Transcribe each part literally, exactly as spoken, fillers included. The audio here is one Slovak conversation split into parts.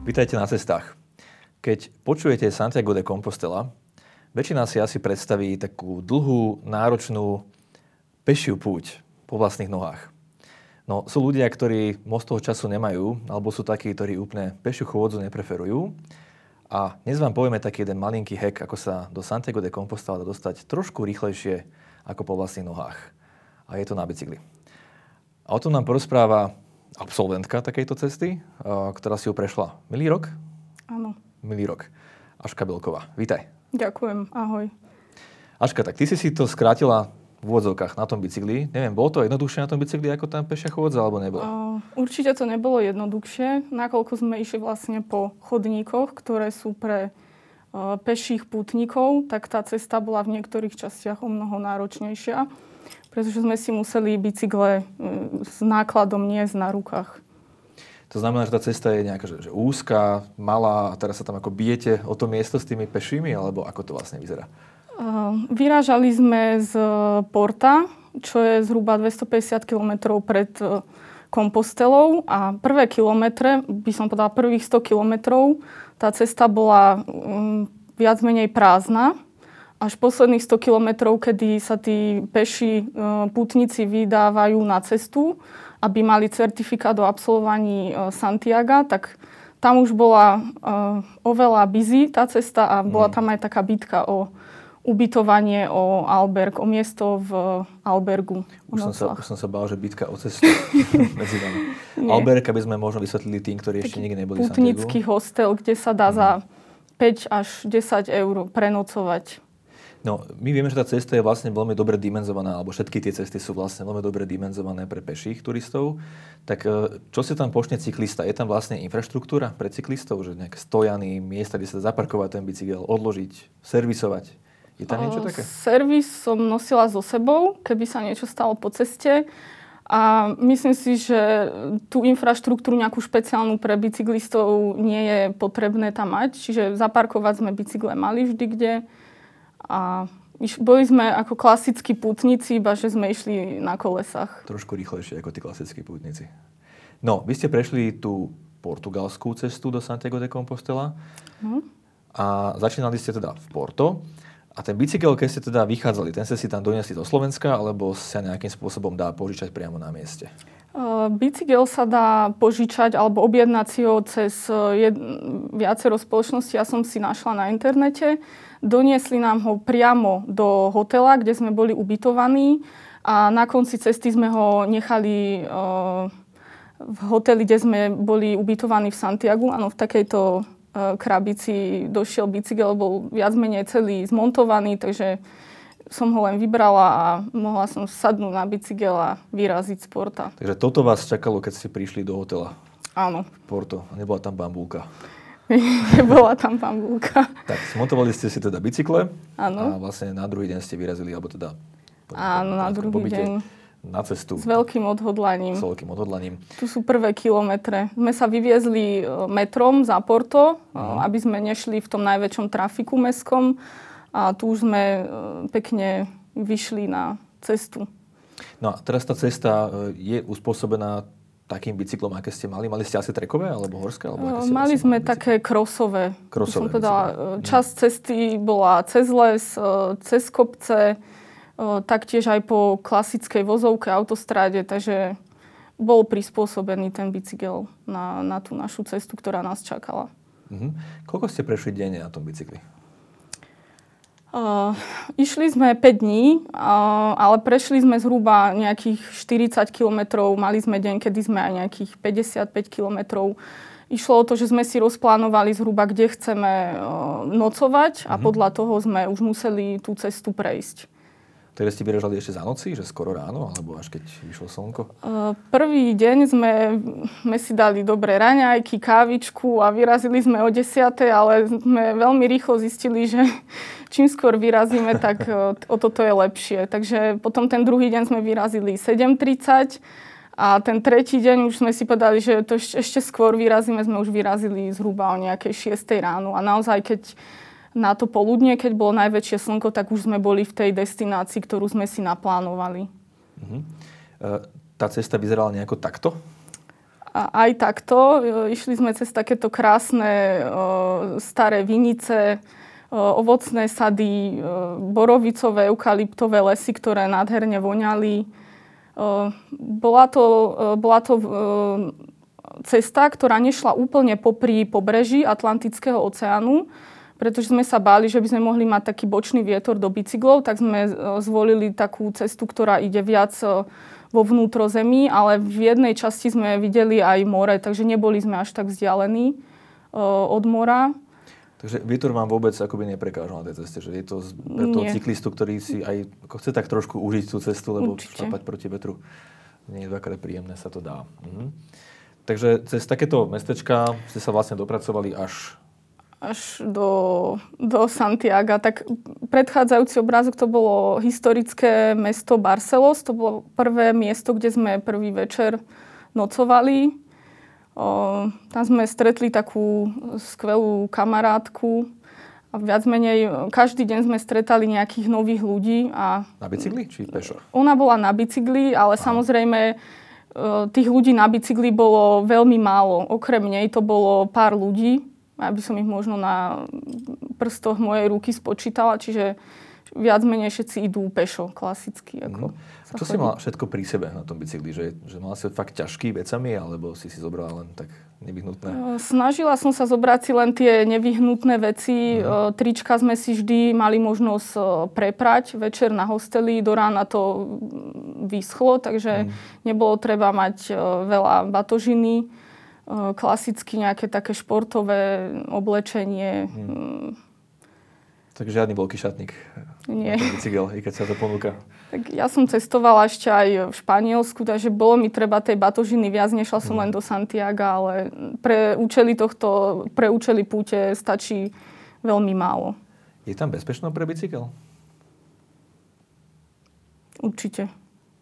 Vítajte na cestách. Keď počujete Santiago de Compostela, väčšina si asi predstaví takú dlhú, náročnú pešiu púť po vlastných nohách. No sú ľudia, ktorí moc toho času nemajú, alebo sú takí, ktorí úplne pešiu chôdzu nepreferujú. A dnes vám povieme taký jeden malinký hack, ako sa do Santiago de Compostela dá dostať trošku rýchlejšie ako po vlastných nohách. A je to na bicykli. A o tom nám porozpráva absolventka takejto cesty, ktorá si ju prešla minulý rok? Áno. Minulý rok. Aška Belková. Vítaj. Ďakujem. Ahoj. Aška, tak ty si si to skrátila v úvodzovkách na tom bicykli. Neviem, bolo to jednoduchšie na tom bicykli ako tam pešia chôdza, alebo nebolo? Uh, určite to nebolo jednoduchšie, nakoľko sme išli vlastne po chodníkoch, ktoré sú pre uh, peších pútnikov, tak tá cesta bola v niektorých častiach o mnoho náročnejšia, pretože sme si museli bicykle uh, s nákladom niesť na rukách. To znamená, že tá cesta je nejaká že, že úzka, malá a teraz sa tam ako bijete o to miesto s tými pešími, alebo ako to vlastne vyzerá? Vyrážali sme z Porta, čo je zhruba dvestopäťdesiat kilometrov pred Compostelou a prvé kilometre, by som povedala prvých sto kilometrov, tá cesta bola um, viac menej prázdna. Až posledných sto kilometrov, kedy sa tí peši uh, pútnici vydávajú na cestu, aby mali certifikát o absolvovaní uh, Santiaga, tak tam už bola uh, oveľa busy tá cesta a bola mm. tam aj taká bitka o ubytovanie, o alberg, o miesto v albergu. Už som, sa, už som sa bál, že bitka o cestu medzi vami. Alberg, aby sme možno vysvetlili tým, ktorí ešte nikdy neboli v Santiagu. Pútnický hostel, kde sa dá mm. za päť až desať eur prenocovať. No, my vieme, že tá cesta je vlastne veľmi dobre dimenzovaná, alebo všetky tie cesty sú vlastne veľmi dobre dimenzované pre peších turistov. Tak čo si tam počne cyklista? Je tam vlastne infraštruktúra pre cyklistov? Že nejaké stojany, miesta, kde sa dá zaparkovať ten bicykel, odložiť, servisovať? Je tam niečo také? Servis som nosila so sebou, keby sa niečo stalo po ceste. A myslím si, že tú infraštruktúru nejakú špeciálnu pre bicyklistov nie je potrebné tam mať. Čiže zaparkovať sme bicykle mali vždy kde. A boli sme ako klasickí pútnici, iba že sme išli na kolesách. Trošku rýchlejšie ako tí klasickí pútnici. No, vy ste prešli tú portugalskú cestu do Santiago de Compostela. Hmm. A začínali ste teda v Porto. A ten bicykel, keď ste teda vychádzali, ten ste si tam doniesli do Slovenska, alebo sa nejakým spôsobom dá požičať priamo na mieste? Uh, bicykel sa dá požičať alebo objednať si ho cez jed... viacero spoločností. Ja som si našla na internete. Doniesli nám ho priamo do hotela, kde sme boli ubytovaní. A na konci cesty sme ho nechali uh, v hoteli, kde sme boli ubytovaní v Santiagu. Áno, v takejto krabici došiel bicykel, bol viac menej celý zmontovaný, takže som ho len vybrala a mohla som sadnúť na bicykel a vyraziť z Porta. Takže toto vás čakalo, keď ste prišli do hotela? Áno. V Porto. A nebola tam bambulka? Nebola tam bambulka. Tak, zmontovali ste si teda bicykle. Áno. A vlastne na druhý deň ste vyrazili, alebo teda... Áno, na druhý deň. Na cestu. S veľkým odhodlaním. S veľkým odhodlaním. Tu sú prvé kilometre. Sme sa vyviezli metrom za Porto, uh-huh. aby sme nešli v tom najväčšom trafiku mestskom. A tu už sme pekne vyšli na cestu. No a teraz tá cesta je uspôsobená takým bicyklom, aké ste mali? Mali ste asi trekové alebo horské? Alebo aké mali sme také krosové. Krosové. Povedala, časť cesty bola cez les, cez kopce, taktiež aj po klasickej vozovke, autostráde, takže bol prispôsobený ten bicykel na, na tú našu cestu, ktorá nás čakala. Uh-huh. Koľko ste prešli denne na tom bicykli? Uh, išli sme päť dní, uh, ale prešli sme zhruba nejakých štyridsať kilometrov. Mali sme deň, kedy sme aj nejakých päťdesiatpäť kilometrov. Išlo o to, že sme si rozplánovali zhruba, kde chceme uh, nocovať a uh-huh. podľa toho sme už museli tú cestu prejsť. Takže ste vyražali ešte za noci, že skoro ráno, alebo až keď vyšlo slnko? Uh, prvý deň sme, sme si dali dobré raňajky, kávičku a vyrazili sme o desiatej, ale sme veľmi rýchlo zistili, že čím skôr vyrazíme, tak uh, o toto je lepšie. Takže potom ten druhý deň sme vyrazili sedem tridsať a ten tretí deň už sme si povedali, že to ešte, ešte skôr vyrazíme, sme už vyrazili zhruba o nejakej šiestej ráno. A naozaj, keď na to poludnie, keď bolo najväčšie slnko, tak už sme boli v tej destinácii, ktorú sme si naplánovali. Uh-huh. Tá cesta vyzerala nejako takto? A aj takto. Išli sme cez takéto krásne staré vinice, ovocné sady, borovicové, eukalyptové lesy, ktoré nádherne voňali. Bola to, bola to cesta, ktorá nešla úplne popri pobreží Atlantického oceánu, pretože sme sa báli, že by sme mohli mať taký bočný vietor do bicyklov, tak sme zvolili takú cestu, ktorá ide viac vo vnútrozemí, ale v jednej časti sme videli aj more, takže neboli sme až tak vzdialení od mora. Takže vietor vám vôbec akoby neprekážal na tej ceste, že je to pre toho cyklistu, ktorý si aj ako chce tak trošku užiť tú cestu, lebo šlapať proti vetru nie je dvakrát príjemné, sa to dá. Mhm. Takže cez takéto mestečka ste sa vlastne dopracovali až až do, do Santiaga. Tak predchádzajúci obrázok to bolo historické mesto Barcelos. To bolo prvé miesto, kde sme prvý večer nocovali. O, tam sme stretli takú skvelú kamarátku. A viac menej každý deň sme stretali nejakých nových ľudí. A na bicykli či pešo? Ona bola na bicykli, ale Aha. samozrejme tých ľudí na bicykli bolo veľmi málo. Okrem nej to bolo pár ľudí. Aby som ich možno na prstoch mojej ruky spočítala, čiže viac menej všetci idú pešo, klasicky. Ako mm. Čo si mala všetko pri sebe na tom bicykli? Že, že mala si fakt ťažký vecami, alebo si si zobrala len tak nevyhnutné? Snažila som sa zobrať si len tie nevyhnutné veci. Mm. Trička sme si vždy mali možnosť preprať večer na hosteli. Do rána to vyschlo, takže mm. nebolo treba mať veľa batožiny. Klasicky nejaké také športové oblečenie. Hmm. Takže žiadny veľký šatník. Nie. Na bicykel, i keď sa to ponúka. Tak ja som cestovala ešte aj v Španielsku, takže bolo mi treba tej batožiny viac. Nešla som hmm. len do Santiaga, ale pre účely tohto, pre účely púte stačí veľmi málo. Je tam bezpečno pre bicykel? Určite.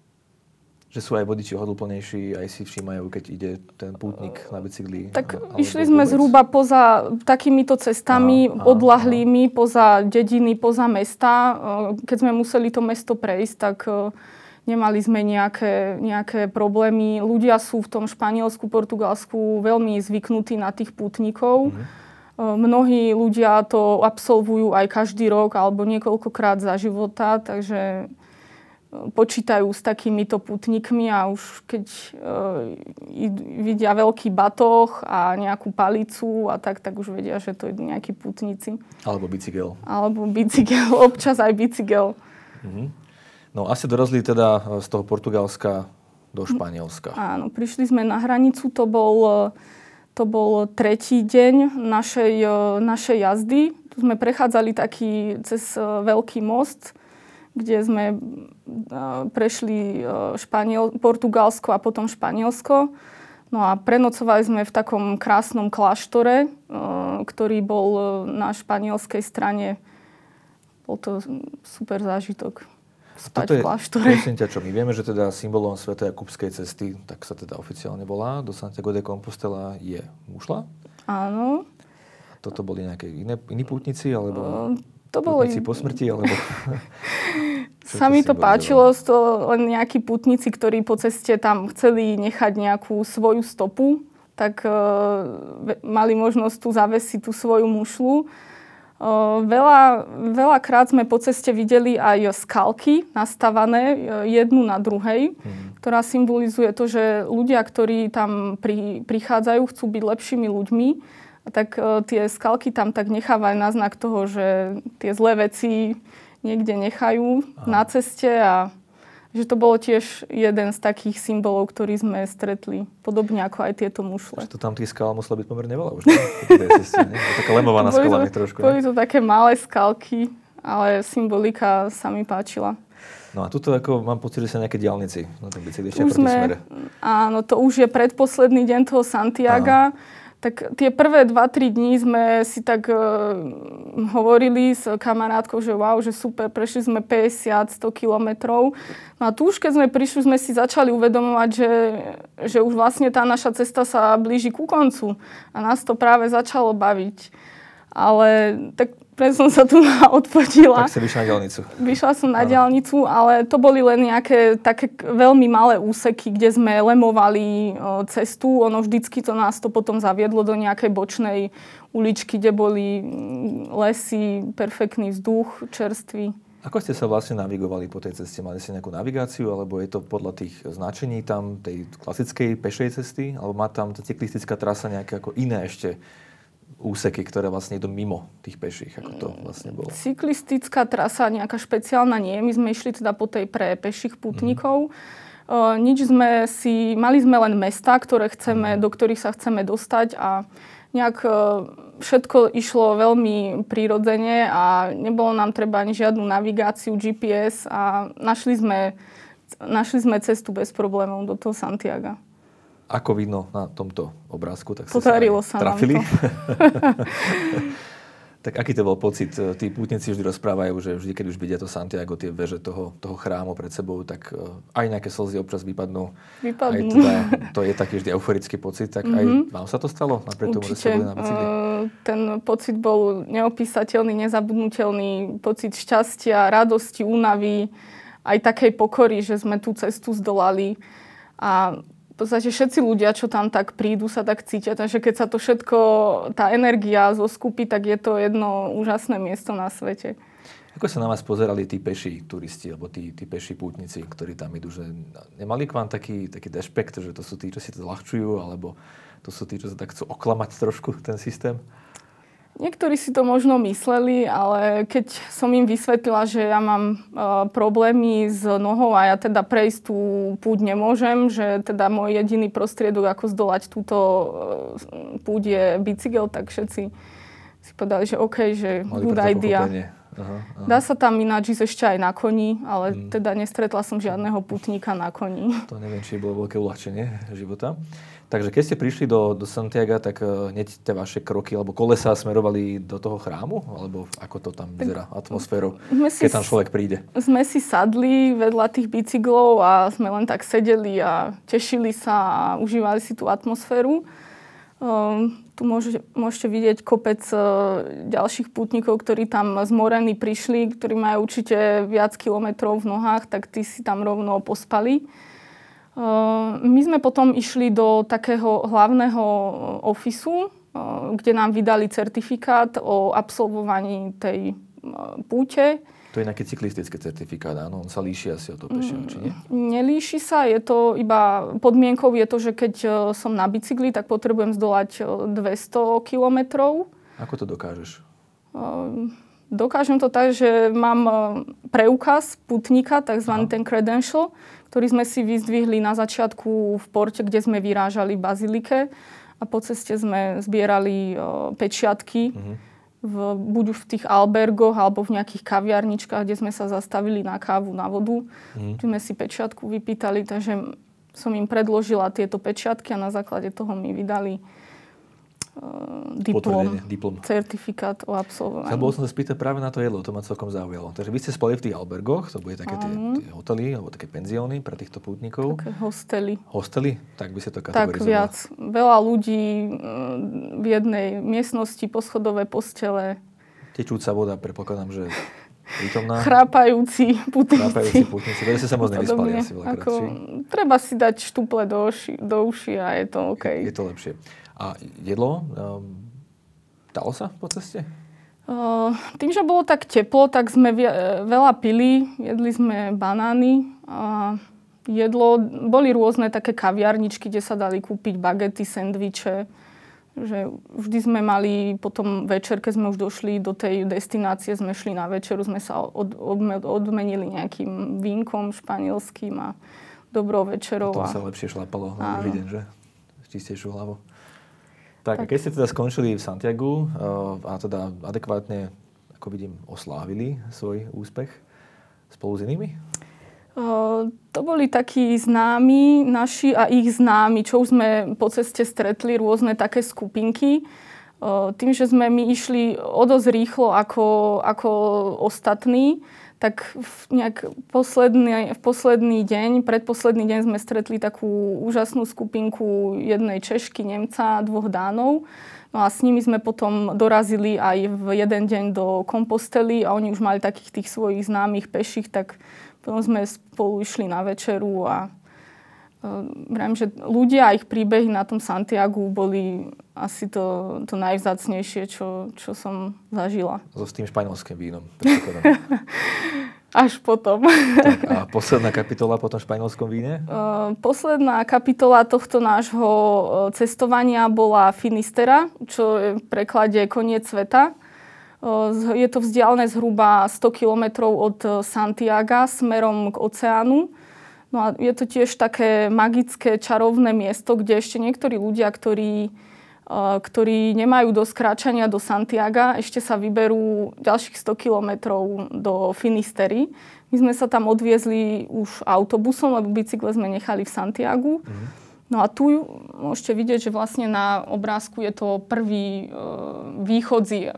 Že sú aj vodiči hodlplnejší, aj si všímajú, keď ide ten pútnik na bicykli. Tak išli sme vôbec zhruba poza takýmito cestami, aha, odlahlými, aha. poza dediny, poza mesta. Keď sme museli to mesto prejsť, tak nemali sme nejaké, nejaké problémy. Ľudia sú v tom Španielsku, Portugalsku veľmi zvyknutí na tých pútnikov. Mhm. Mnohí ľudia to absolvujú aj každý rok alebo niekoľkokrát za života, takže počítajú s takýmito pútnikmi a už keď e, vidia veľký batoh a nejakú palicu a tak, tak už vedia, že to je nejakí pútnici. Alebo bicykel. Alebo bicykel, občas aj bicykel. Mhm. No asi dorazili teda z toho Portugalska do Španielska. Áno, prišli sme na hranicu, to bol, to bol tretí deň našej, našej jazdy. Tu sme prechádzali taký cez veľký most, kde sme prešli Španiel, Portugalsko a potom Španielsko. No a prenocovali sme v takom krásnom kláštore, ktorý bol na španielskej strane. Bol to super zážitok spať v kláštore. Prosím ťa, čo my vieme, že teda symbolom Svätej Jakubskej cesty, tak sa teda oficiálne volá, do Santiago de Compostela je mušľa. Áno. Toto boli nejaké iné, iní pútnici, alebo... Uh, To boli... Pútnici po smrti, alebo... Sa mi to páčilo, to len nejakí pútnici, ktorí po ceste tam chceli nechať nejakú svoju stopu, tak uh, mali možnosť tu zavesiť tú svoju mušľu. Uh, veľa, veľakrát sme po ceste videli aj skalky nastavané jednu na druhej, hmm. ktorá symbolizuje to, že ľudia, ktorí tam pri, prichádzajú, chcú byť lepšími ľuďmi, tak uh, tie skalky tam tak nechávajú na znak toho, že tie zlé veci niekde nechajú Aha. na ceste a že to bolo tiež jeden z takých symbolov, ktorý sme stretli. Podobne ako aj tieto mušle. Že to tam tých skal muselo byť pomerne veľa už, ne? Ceste, ne? Taká lemovaná skalami trošku. Boli to také malé skalky, ale symbolika sa mi páčila. No a tuto ako mám pocit, že sa nejaké diaľnici na tom bicykli ešte proti smere. Áno, to už je predposledný deň toho Santiaga. Aha. Tak tie prvé dva tri dní sme si tak uh, hovorili s kamarátkou, že wow, že super, prešli sme päťdesiat sto kilometrov. No a tu už keď sme prišli, sme si začali uvedomovať, že, že už vlastne tá naša cesta sa blíži ku koncu. A nás to práve začalo baviť. Ale tak Preto som sa tu odfotila. Tak si vyšla na diaľnicu. Vyšla som na diaľnicu, ale to boli len nejaké také veľmi malé úseky, kde sme lemovali cestu. Ono vždycky to nás to potom zaviedlo do nejakej bočnej uličky, kde boli lesy, perfektný vzduch, čerstvý. Ako ste sa vlastne navigovali po tej ceste? Mali ste nejakú navigáciu, alebo je to podľa tých značení tam tej klasickej pešej cesty? Alebo má tam tá cyklistická trasa nejaké ako iné ešte úseky, ktoré vlastne idú mimo tých peších, ako to vlastne bolo? Cyklistická trasa nejaká špeciálna nie. My sme išli teda po tej pre peších pútnikov. Mm. Uh, nič sme si... Mali sme len mestá, ktoré chceme, mm. do ktorých sa chceme dostať a nejak uh, všetko išlo veľmi prirodzene a nebolo nám treba ani žiadnu navigáciu, G P S a našli sme, našli sme cestu bez problémov do toho Santiaga. Ako vidno na tomto obrázku, tak ste Podarilo sa sa trafili. nám to. Tak aký to bol pocit? Tí pútnici vždy rozprávajú, že vždy, keď už vidia to Santiago, tie veže toho, toho chrámu pred sebou, tak aj nejaké slzy občas vypadnú. Vypadnú. Aj teda, to je taký vždy euforický pocit. Tak mm-hmm. aj vám sa to stalo? Napriek tomu, že ste boli na bicykli? Ten pocit bol neopísateľný, nezabudnutelný. Pocit šťastia, radosti, únavy, aj takej pokory, že sme tú cestu zdolali. A v podstate všetci ľudia, čo tam tak prídu, sa tak cítia. Takže keď sa to všetko, tá energia zoskupí, tak je to jedno úžasné miesto na svete. Ako sa na vás pozerali tí peší turisti, alebo tí, tí peší pútnici, ktorí tam idú? Že nemali k vám taký, taký dešpekt, že to sú tí, čo si to zľahčujú, alebo to sú tí, čo sa tak chcú oklamať trošku ten systém? Niektorí si to možno mysleli, ale keď som im vysvetlila, že ja mám uh, problémy s nohou a ja teda prejsť tú púť nemôžem, že teda môj jediný prostriedok, ako zdolať túto uh, púť je bicykel, tak všetci si povedali, že OK, že mali good idea. Aha, aha. Dá sa tam ináč ísť ešte aj na koni, ale hmm. teda nestretla som žiadneho putníka na koni. To neviem, či bolo veľké uľahčenie života. Takže keď ste prišli do, do Santiaga, tak hneď tie vaše kroky alebo kolesá smerovali do toho chrámu? Alebo ako to tam vyzerá atmosférou, keď tam človek príde? Sme si sadli vedľa tých bicyklov a sme len tak sedeli a tešili sa a užívali si tú atmosféru. Um, tu môže, môžete vidieť kopec uh, ďalších pútnikov, ktorí tam z Moreny prišli, ktorí majú určite viac kilometrov v nohách, tak tí si tam rovno pospali. Uh, my sme potom išli do takého hlavného ofisu, uh, kde nám vydali certifikát o absolvovaní tej uh, púte. To je nejaký cyklistický certifikát, áno? On sa líši asi od toho pešieho, či nie? Nelíši sa, je to iba podmienkou je to, že keď som na bicykli, tak potrebujem zdolať dvesto kilometrov. Ako to dokážeš? Dokážem to tak, že mám preukaz putníka, takzvaný ten credential, ktorý sme si vyzdvihli na začiatku v porte, kde sme vyrážali v Bazilike a po ceste sme zbierali pečiatky. Uh-huh. V, buď v tých albergoch, alebo v nejakých kaviarničkách, kde sme sa zastavili na kávu, na vodu. Mm. Sme si pečiatku vypýtali, takže som im predložila tieto pečiatky a na základe toho mi vydali uh, diplom, diplom, certifikát o absolvovaní. Chcel bol som sa spýtať práve na to jedlo, to ma celkom zaujalo. Takže vy ste spali v tých albergoch, to bude také tie, tie hotely, alebo také penzióny pre týchto pútnikov. Také hostely. Hostely? Tak by ste to kategorizovala. Tak viac. Veľa ľudí v jednej miestnosti, poschodové postele. Tečúca voda, predpokladám, že prítomná. Chrápajúci pútnici. Chrápajúci pútnici. To ste sa moc nevyspali asi veľakrát. Ako, treba si dať štuple do uši, do uši a je to OK. Je, je to lepšie. A jedlo? Um, dalo sa po ceste? Uh, tým, že bolo tak teplo, tak sme veľa pili. Jedli sme banány. A jedlo, boli rôzne také kaviarničky, kde sa dali kúpiť bagety, sendviče. Že vždy sme mali potom večer, keď sme už došli do tej destinácie, sme šli na večeru, sme sa od, od, odmenili nejakým vínkom španielským a dobrou večerou. Potom sa lepšie šlapalo na druhý deň, že? S čistejšou hlavou. Tak, tak, keď ste teda skončili v Santiagu uh, a teda adekvátne, ako vidím, oslávili svoj úspech spolu s inými? Uh, to boli takí známi naši a ich známi, čo už sme po ceste stretli, rôzne také skupinky. Uh, tým, že sme my išli o dosť rýchlo ako, ako ostatní, tak v nejak posledný, v posledný deň, predposledný deň sme stretli takú úžasnú skupinku jednej Češky, Nemca, dvoch Dánov. No a s nimi sme potom dorazili aj v jeden deň do Kompostely a oni už mali takých tých svojich známych peších, tak potom sme spolu išli na večeru a Vrajím, že ľudia a ich príbehy na tom Santiagu boli asi to, to najvzácnejšie, čo, čo som zažila. So s tým španielským vínom. Až potom. Tak, a posledná kapitola po tom španielskom víne? Uh, posledná kapitola tohto nášho cestovania bola Finistera, čo je v preklade koniec sveta. Uh, je to vzdialené zhruba sto kilometrov od Santiaga smerom k oceánu. No a je to tiež také magické, čarovné miesto, kde ešte niektorí ľudia, ktorí, ktorí nemajú dosť kráčania do Santiaga, ešte sa vyberú ďalších sto kilometrov do Finistery. My sme sa tam odviezli už autobusom, lebo bicykle sme nechali v Santiagu. Mm. No a tu môžete vidieť, že vlastne na obrázku je to prvý východzí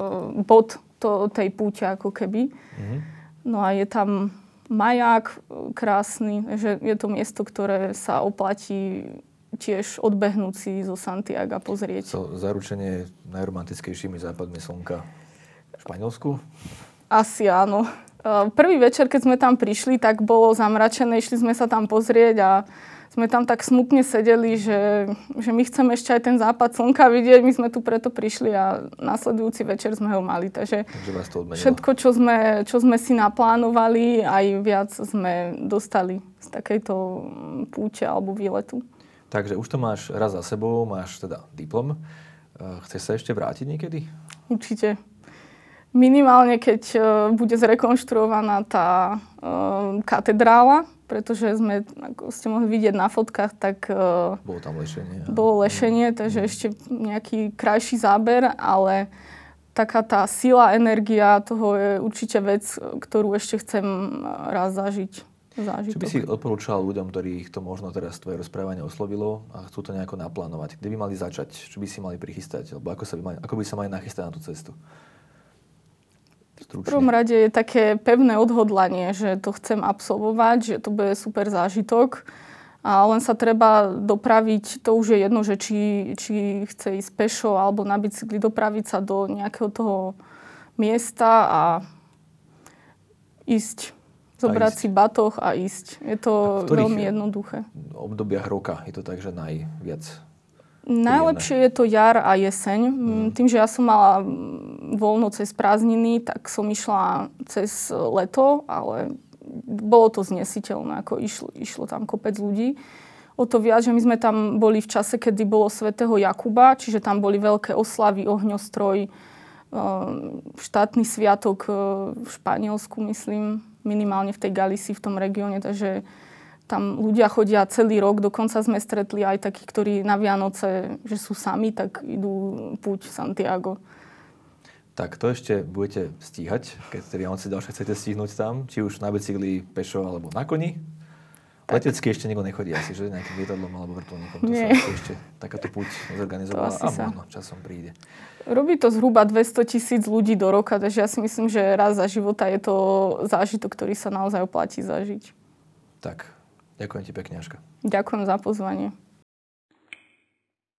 bod to, tej púte ako keby. Mm. No a je tam maják krásny, že je to miesto, ktoré sa oplatí tiež odbehnúť si zo Santiaga pozrieť. So, zaručenie najromantickejšími západmi slnka v Španielsku? Asi áno. Prvý večer, keď sme tam prišli, tak bolo zamračené, išli sme sa tam pozrieť a sme tam tak smutne sedeli, že, že my chceme ešte aj ten západ slnka vidieť, my sme tu preto prišli a nasledujúci večer sme ho mali. Takže, Takže vás to odmenilo. Všetko, čo sme, čo sme si naplánovali, aj viac sme dostali z takejto púte alebo výletu. Takže už to máš raz za sebou, máš teda diplom. Chceš sa ešte vrátiť niekedy? Určite. Minimálne, keď bude zrekonštruovaná tá katedrála, pretože sme, ako ste mohli vidieť na fotkách, tak bolo tam lešenie. Bolo lešenie, takže ešte nejaký krajší záber, ale taká tá sila, energia toho je určite vec, ktorú ešte chcem raz zažiť. Zážitok. Čo by si odporúčal ľuďom, ktorých to možno teraz tvoje rozprávanie oslovilo a chcú to nejako naplánovať? Kde by mali začať? Čo by si mali prichystať? Alebo ako, sa by, mali, ako by sa mali nachystať na tú cestu? Stručne. V prvom rade je také pevné odhodlanie, že to chcem absolvovať, že to bude super zážitok. A len sa treba dopraviť, to už je jedno, že či, či chce ísť pešo alebo na bicykli, dopraviť sa do nejakého toho miesta a ísť. Zobrať si batoh a ísť. Je to veľmi jednoduché. V obdobiach roka je to tak, že najviac? Najlepšie je to jar a jeseň. Mm. Tým, že ja som mala voľno cez prázdniny, tak som išla cez leto, ale bolo to znesiteľné, ako išlo, išlo tam kopec ľudí. O to viac, že my sme tam boli v čase, kedy bolo svätého Jakuba, čiže tam boli veľké oslavy, ohňostroj, štátny sviatok v Španielsku, myslím, minimálne v tej Galicii, v tom regióne, takže tam ľudia chodia celý rok, dokonca sme stretli aj takých, ktorí na Vianoce, že sú sami, tak idú púť Santiago. Tak to ešte budete stíhať, keď tie Vianoce ďalšie chcete stihnúť tam, či už na bicykli, pešo alebo na koni. Letecky ešte nikto nechodí asi, že nejakým lietadlom alebo vrtuľníkom. To Nie. sa ešte takáto púť zorganizovala a sa. možno časom príde. Robí to zhruba dvestotisíc ľudí do roka, takže ja si myslím, že raz za života je to zážitok, ktorý sa naozaj oplatí zažiť. Tak, ďakujem ti pekne, Aška. Ďakujem za pozvanie.